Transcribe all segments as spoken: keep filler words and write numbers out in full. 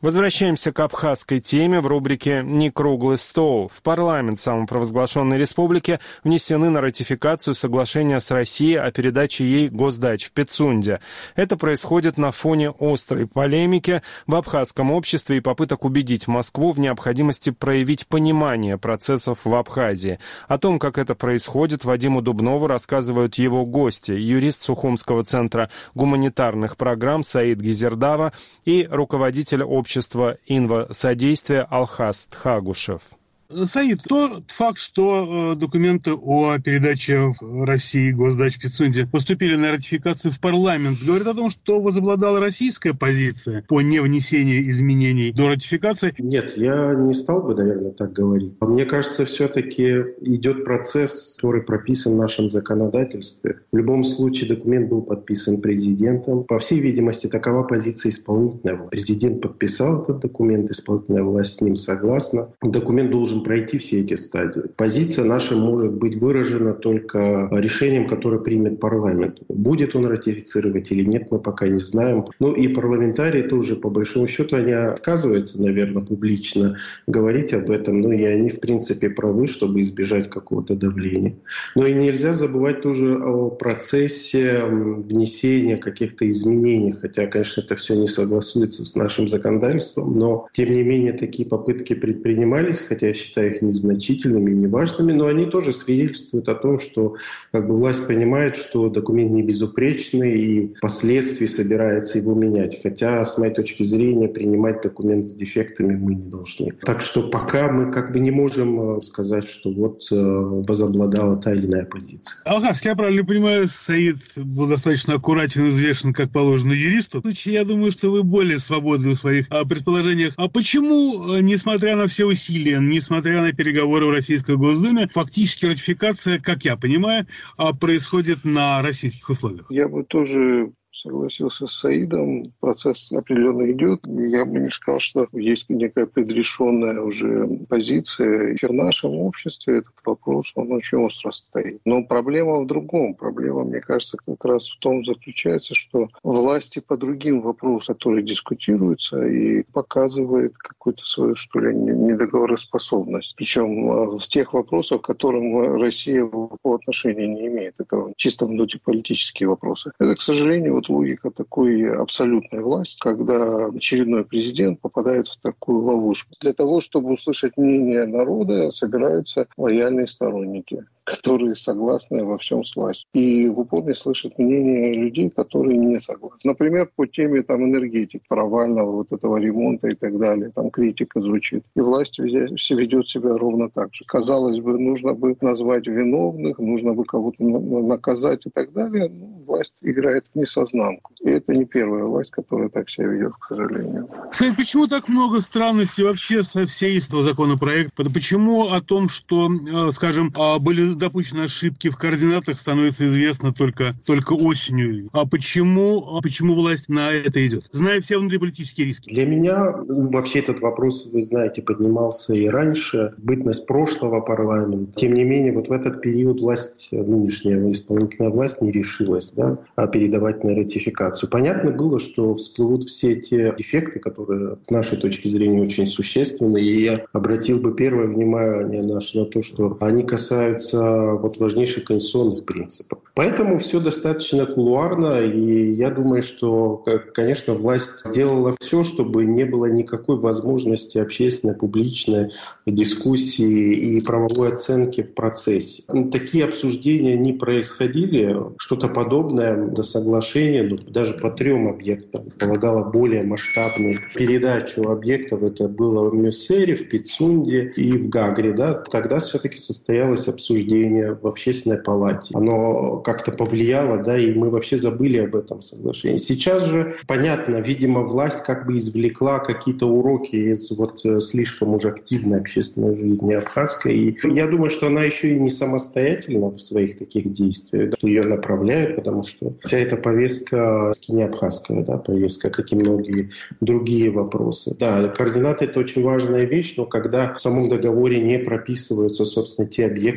Возвращаемся к абхазской теме в рубрике «Не круглый стол». В парламент самопровозглашенной республики внесены на ратификацию соглашения с Россией о передаче ей госдач в Пицунде. Это происходит на фоне острой полемики в абхазском обществе и попыток убедить Москву в необходимости проявить понимание процессов в Абхазии. О том, как это происходит, Вадиму Дубнову рассказывают его гости, юрист Сухумского центра гуманитарных программ Саид Гизердава и руководитель общества Общество инвосодействия Алхаз Тхагушев. Саид, тот факт, что э, документы о передаче в России госдач в Пицунде поступили на ратификацию в парламент, говорит о том, что возобладала российская позиция по невнесению изменений до ратификации? Нет, я не стал бы, наверное, так говорить. Мне кажется, все-таки идет процесс, который прописан в нашем законодательстве. В любом случае документ был подписан президентом. По всей видимости, такова позиция исполнительного. Президент подписал этот документ, исполнительная власть с ним согласна. Документ должен пройти все эти стадии. Позиция наша может быть выражена только решением, которое примет парламент. Будет он ратифицировать или нет, мы пока не знаем. Ну и парламентарии тоже, по большому счету, они отказываются, наверное, публично говорить об этом. Ну и они, в принципе, правы, чтобы избежать какого-то давления. Но и нельзя забывать тоже о процессе внесения каких-то изменений. Хотя, конечно, это все не согласуется с нашим законодательством. Но, тем не менее, такие попытки предпринимались, хотя я считаю их незначительными и неважными, но они тоже свидетельствуют о том, что как бы, власть понимает, что документ не безупречный и впоследствии собирается его менять. Хотя, с моей точки зрения, принимать документ с дефектами мы не должны. Так что пока мы как бы не можем сказать, что вот э, возобладала та или иная позиция. Алхаз, я правильно понимаю, Саид был достаточно аккуратен и взвешен, как положено юристу. В случае, я думаю, что вы более свободны в своих а, предположениях. А почему, несмотря на все усилия, несмотря на переговоры в Российской Госдуме, фактически ратификация, как я понимаю, происходит на российских условиях? Я бы тоже согласился с Саидом. Процесс определенно идет. Я бы не сказал, что есть некая предрешенная уже позиция. И в нашем обществе этот вопрос, он очень остро стоит. Но проблема в другом. Проблема, мне кажется, как раз в том заключается, что власти по другим вопросам, которые дискутируются, и показывает какую-то свою, что ли, недоговороспособность. Причем в тех вопросах, к которым Россия по отношению не имеет. Это чисто внутриполитические вопросы. Это, к сожалению, вот логика такой абсолютной власти, когда очередной президент попадает в такую ловушку. Для того, чтобы услышать мнение народа, собираются лояльные сторонники, которые согласны во всем с властью. И в упор не слышат мнение людей, которые не согласны. Например, по теме там, энергетики, провального вот этого ремонта и так далее. Там критика звучит. И власть ведет себя ровно так же. Казалось бы, нужно бы назвать виновных, нужно бы кого-то наказать и так далее. Но власть играет в несознанку. И это не первая власть, которая так себя ведет, к сожалению. Саид, почему так много странностей вообще со всей этого законопроекта? Почему о том, что, скажем, были допущены ошибки в координатах, становится известно только, только осенью? А почему, почему власть на это идет, зная все внутриполитические риски? Для меня вообще этот вопрос, вы знаете, поднимался и раньше. Бытность прошлого парламента. Тем не менее, вот в этот период власть, нынешняя исполнительная власть не решилась, да, передавать на ратификацию. Понятно было, что всплывут все те дефекты, которые с нашей точки зрения очень существенны. И я обратил бы первое внимание наше на то, что они касаются вот важнейших конституционных принципов. Поэтому все достаточно кулуарно, и я думаю, что, конечно, власть сделала все, чтобы не было никакой возможности общественной, публичной дискуссии и правовой оценки в процессе. Такие обсуждения не происходили, что-то подобное до соглашения, ну, даже по трем объектам, полагало более масштабную передачу объектов. Это было в Мюссере, в Пицунде и в Гагре. Да? Тогда все-таки состоялось обсуждение в общественной палате. Оно как-то повлияло, да, и мы вообще забыли об этом соглашении. Сейчас же, понятно, видимо, власть как бы извлекла какие-то уроки из вот слишком уже активной общественной жизни абхазской. И я думаю, что она еще и не самостоятельна в своих таких действиях. Ее направляют, потому что вся эта повестка не абхазская, да, повестка, как и многие другие вопросы. Да, координаты — это очень важная вещь, но когда в самом договоре не прописываются, собственно, те объекты, которые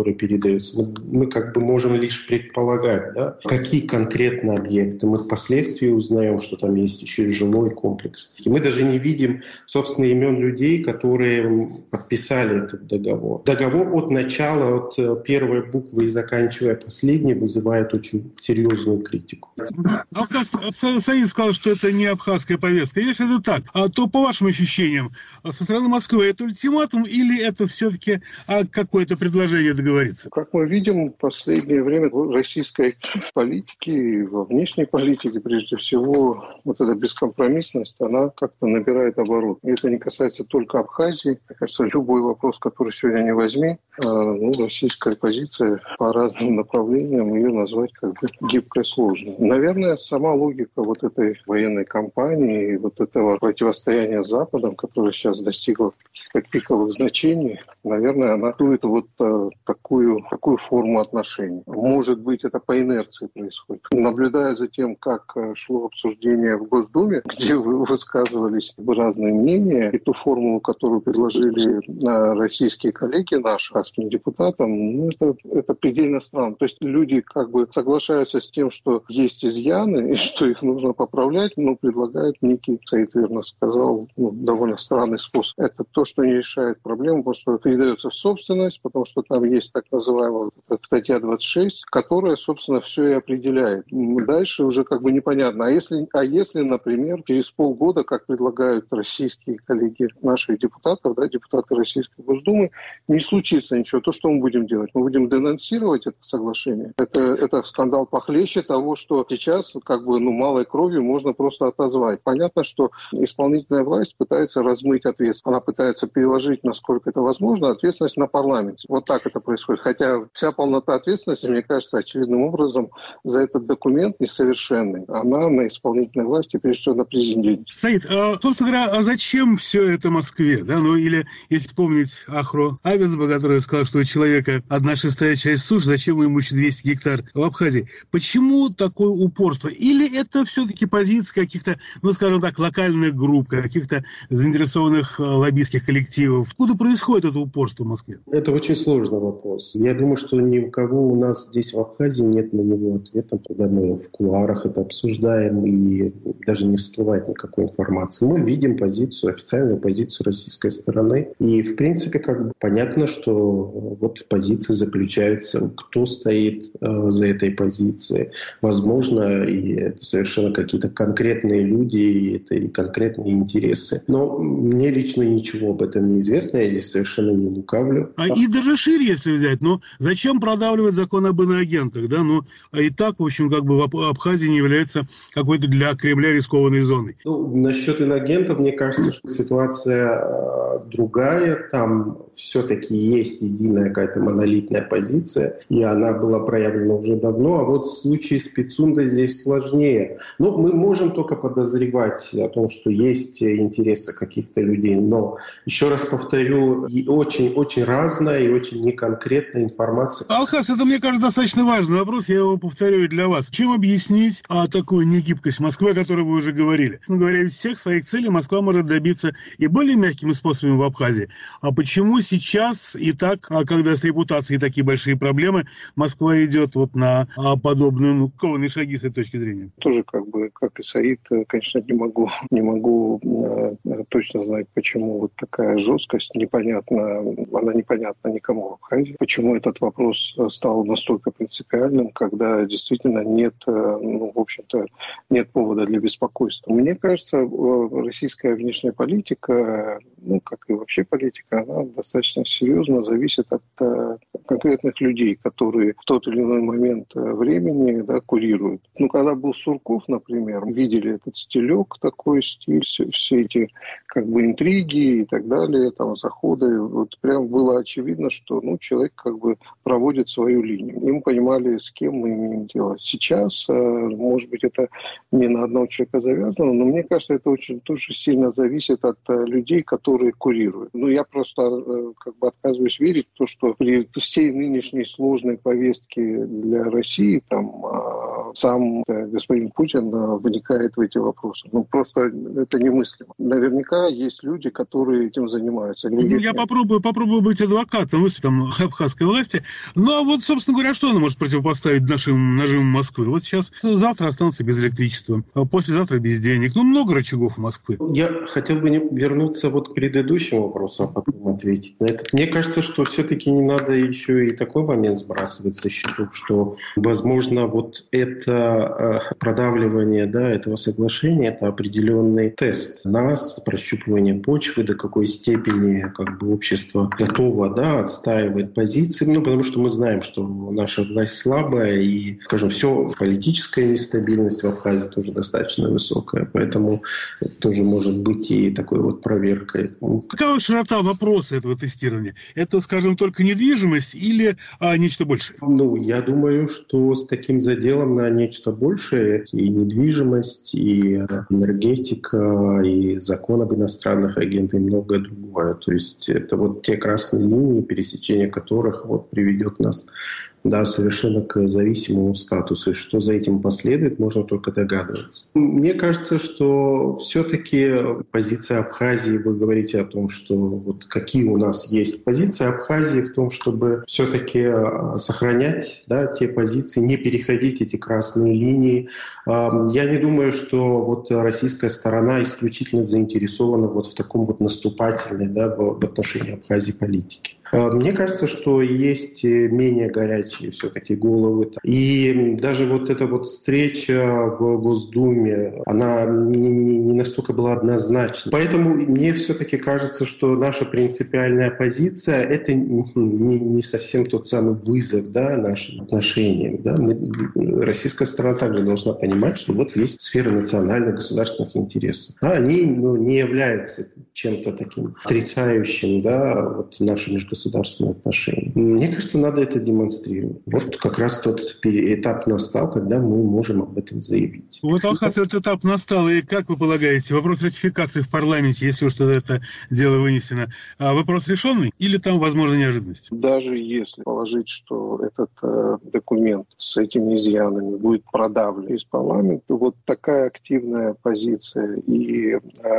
который передается, мы, мы как бы можем лишь предполагать, да, какие конкретно объекты. Мы впоследствии узнаем, что там есть еще и жилой комплекс. И мы даже не видим, собственно, имен людей, которые подписали этот договор. Договор от начала, от первой буквы и заканчивая последней, вызывает очень серьезную критику. Абхаз Саид сказал, что это не абхазская повестка. Если это так, то по вашим ощущениям, со стороны Москвы это ультиматум или это все-таки какое-то предложение договориться? Как мы видим, в последнее время в российской политике, во внешней политике, прежде всего, вот эта бескомпромиссность, она как-то набирает оборот. И это не касается только Абхазии. Мне кажется, любой вопрос, который сегодня не возьми, ну, российская позиция по разным направлениям, ее назвать как бы гибкой сложно. Наверное, сама логика вот этой военной кампании, вот этого противостояния с Западом, которое сейчас достигло как пиковых значений, наверное, она дует вот а, такую, такую форму отношений. Может быть, это по инерции происходит. Наблюдая за тем, как шло обсуждение в Госдуме, где вы высказывались разные мнения, и ту формулу, которую предложили а, российские коллеги наши, российским депутатам, ну, это, это предельно странно. То есть люди как бы соглашаются с тем, что есть изъяны, и что их нужно поправлять, но предлагают некий, Саид верно сказал, ну, довольно странный способ. Это то, что не решает проблему, потому что передается в собственность, потому что там есть так называемая статья двадцать шесть, которая, собственно, все и определяет. Дальше уже как бы непонятно. А если, а если, например, через полгода, как предлагают российские коллеги наших депутатов, да, депутаты Российской Госдумы, не случится ничего, то что мы будем делать? Мы будем денонсировать это соглашение. Это, это скандал похлеще того, что сейчас как бы ну, малой кровью можно просто отозвать. Понятно, что исполнительная власть пытается размыть ответственность. Она пытается переложить, насколько это возможно, ответственность на парламент. Вот так это происходит. Хотя вся полнота ответственности, мне кажется, очевидным образом за этот документ несовершенный. Она на исполнительной власти, прежде всего, на президенте. Саид, а, собственно говоря, а зачем все это Москве? Да? Ну, или, если вспомнить Ахро Абецба, который сказал, что у человека одна шестая часть суш, зачем ему еще двести гектар в Абхазии? Почему такое упорство? Или это все-таки позиция каких-то, ну, скажем так, локальных групп, каких-то заинтересованных лоббистских коллективов? Откуда происходит это упорство в Москве? Это очень сложный вопрос. Я думаю, что ни у кого у нас здесь в Абхазии нет на него ответа, когда мы в кулуарах это обсуждаем и даже не всплывает никакой информации. Мы видим позицию, официальную позицию российской стороны. И, в принципе, как бы понятно, что вот позиция заключается, кто стоит э, за этой позицией. Возможно, и это совершенно какие-то конкретные люди, и это и конкретные интересы. Но мне лично ничего об этом не известно, я здесь совершенно не лукавлю. А и даже шире, если взять, ну, зачем продавливать закон об иноагентах, да, ну, а и так, в общем, как бы Абхазия не является какой-то для Кремля рискованной зоной. Ну, насчет иноагентов, мне кажется, что ситуация э, другая, там все-таки есть единая какая-то монолитная позиция, и она была проявлена уже давно, а вот в случае с Пицундой здесь сложнее. Ну, мы можем только подозревать о том, что есть интересы каких-то людей, но, еще раз повторю, очень-очень разная и очень неконкретная информация. Алхаз, это, мне кажется, достаточно важный вопрос, я его повторю для вас. Чем объяснить а, такую негибкость Москвы, о которой вы уже говорили? Ну, говоря, из всех своих целей Москва может добиться и более мягкими способами в Абхазии. А почему сейчас и так, когда с репутацией такие большие проблемы, Москва идет вот на подобные ну, кованые шаги с этой точки зрения? Тоже как бы, как и Саид, конечно, не могу, не могу э, точно знать, почему вот такая жесткость непонятна, она непонятна никому в Абхазии. Почему этот вопрос стал настолько принципиальным, когда действительно нет, ну, в общем-то, нет повода для беспокойства. Мне кажется, российская внешняя политика, ну, как и вообще политика, она достаточно серьезно зависит от э, конкретных людей, которые в тот или иной момент времени, да, курируют. Ну, когда был Сурков, например, видели этот стилек, такой стиль, все, все эти как бы интриги и так далее, там, заходы, вот прям было очевидно, что, ну, человек как бы проводит свою линию. И мы понимали, с кем мы имеем дело. Сейчас, э, может быть, это не на одного человека завязано, но мне кажется, это очень тоже сильно зависит от э, людей, которые курируют. Ну, я просто э, как бы отказываюсь верить в то, что при всей нынешней сложной повестке для России там э, сам э, господин Путин э, вникает в эти вопросы. Ну, просто это немыслимо. Наверняка наверняка есть люди, которые этим занимаются. Ну, я попробую, попробую быть адвокатом, выступить там абхазской власти. Ну, а вот, собственно говоря, что она может противопоставить нашим нажимам Москвы? Вот сейчас, завтра останутся без электричества, а послезавтра без денег. Ну, много рычагов у Москвы. Я хотел бы вернуться вот к предыдущему вопросу, а потом ответить на это. Мне кажется, что все-таки не надо еще и такой момент сбрасывать со счетов, что, возможно, вот это продавливание, да, этого соглашения, это определенный тест нас, прощупывание почвы, до какой степени как бы общество готово, да, отстаивать позиции, ну, потому что мы знаем, что наша власть слабая, и, скажем, все, политическая нестабильность в Абхазии тоже достаточно высокая, поэтому тоже может быть и такой вот проверкой. Какова широта вопроса этого тестирования? Это, скажем, только недвижимость или а, нечто большее? Ну, я думаю, что с таким заделом на нечто большее и недвижимость, и энергетика, и закон об иностранных агентах, и многое другое. То есть это вот те красные линии, пересечение которых вот приведет нас, да, совершенно к зависимому статусу. И что за этим последует, можно только догадываться. Мне кажется, что все-таки позиция Абхазии, вы говорите о том, что вот какие у нас есть позиции Абхазии в том, чтобы все-таки сохранять, да, те позиции, не переходить эти красные линии. Я не думаю, что вот российская сторона исключительно заинтересована вот в таком вот наступательной, да, в отношении Абхазии политике. Мне кажется, что есть менее горячие все-таки головы. И даже вот эта вот встреча в Госдуме, она не, не, не настолько была однозначна. Поэтому мне все-таки кажется, что наша принципиальная позиция — это не, не совсем тот самый вызов, да, нашим отношениям. Да. Мы, российская сторона также должна понимать, что вот есть сфера национальных государственных интересов. Да, они, ну, не являются чем-то таким отрицающим, да, вот наши межгосударственные отношения. Мне кажется, надо это демонстрировать. Вот как раз тот этап настал, когда мы можем об этом заявить. Вот, Алхаз, этот этап настал, и как вы полагаете, вопрос ратификации в парламенте, если уж тогда это дело вынесено, вопрос решенный или там возможна неожиданность? Даже если положить, что этот э, документ с этими изъянами будет продавлен из парламента, вот такая активная позиция и,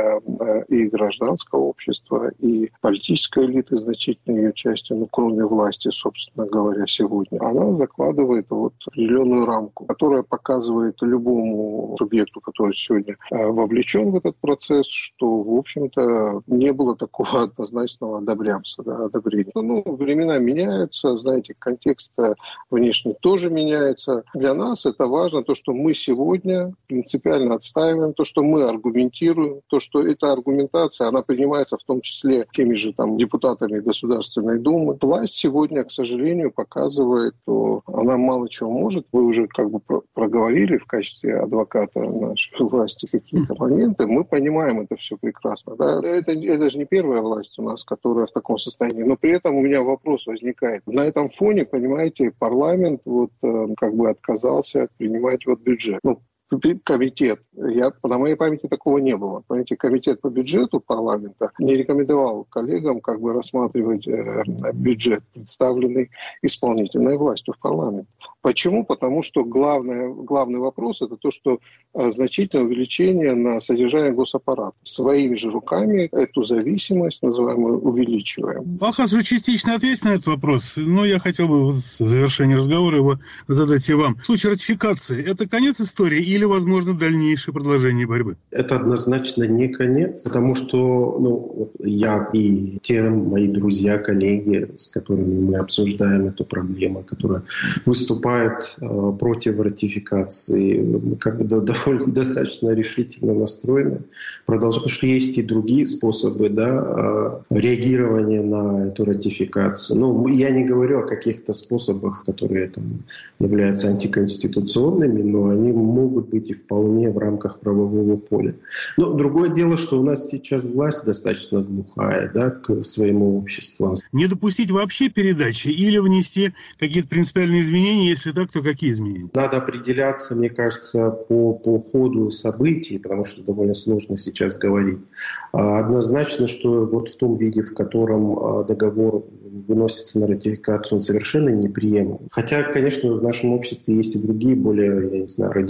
э, и гражданского общества, и политической элиты, значительной ее части, ну, кроме власти, собственно говоря, сегодня, она закладывает вот определенную рамку, которая показывает любому субъекту, который сегодня вовлечен в этот процесс, что, в общем-то, не было такого однозначного одобрямца, да, одобрения. Ну, времена меняются, знаете, контекст внешний тоже меняется. Для нас это важно, то, что мы сегодня принципиально отстаиваем, то, что мы аргументируем, то, что эта аргументация, она принимается в том числе теми же там депутатами Государственной Думы. Власть сегодня, к сожалению, показывает, что она мало чего может. Вы уже как бы проговорили в качестве адвоката нашей власти какие-то моменты. Мы понимаем это все прекрасно. Да? Это, это же не первая власть у нас, которая в таком состоянии. Но при этом у меня вопрос возникает. На этом фоне, понимаете, парламент вот как бы отказался принимать вот бюджет. Ну, комитет. Я, на моей памяти такого не было. Понимаете, комитет по бюджету парламента не рекомендовал коллегам как бы рассматривать э, бюджет, представленный исполнительной властью в парламенте. Почему? Потому что главное, главный вопрос – это то, что э, значительное увеличение на содержание госаппарата. Своими же руками эту зависимость, называемую, увеличиваем. Алхаз, вы частично ответите на этот вопрос, но я хотел бы в завершении разговора его задать и вам. В случае ратификации – это конец истории или, возможно, дальнейшее продолжение борьбы? Это однозначно не конец, потому что, ну, я и те мои друзья, коллеги, с которыми мы обсуждаем эту проблему, которые выступают э, против ратификации, мы как бы довольно достаточно решительно настроены. Продолжаем, потому что есть и другие способы, да, э, реагирования на эту ратификацию. Ну, я не говорю о каких-то способах, которые там являются антиконституционными, но они могут быть и вполне в рамках правового поля. Но другое дело, что у нас сейчас власть достаточно глухая, да, к своему обществу. Не допустить вообще передачи или внести какие-то принципиальные изменения? Если так, то какие изменения? Надо определяться, мне кажется, по, по ходу событий, потому что довольно сложно сейчас говорить. Однозначно, что вот в том виде, в котором договор выносится на ратификацию, он совершенно неприемлем. Хотя, конечно, в нашем обществе есть и другие, более, я не знаю, радикальные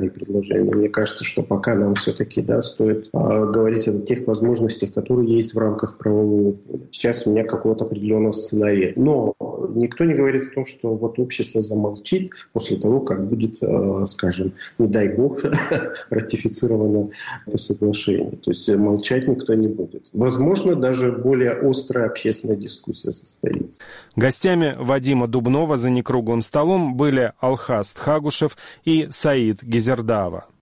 предложения. Мне кажется, что пока нам все-таки да, стоит а, говорить о тех возможностях, которые есть в рамках правового поля. Сейчас у меня какого-то определенного сценария. Но никто не говорит о том, что вот общество замолчит после того, как будет, а, скажем, не дай бог, ратифицировано это соглашение. То есть молчать никто не будет. Возможно, даже более острая общественная дискуссия состоится. Гостями Вадима Дубнова за некруглым столом были Алхас Тхагушев и Саид Гизердава.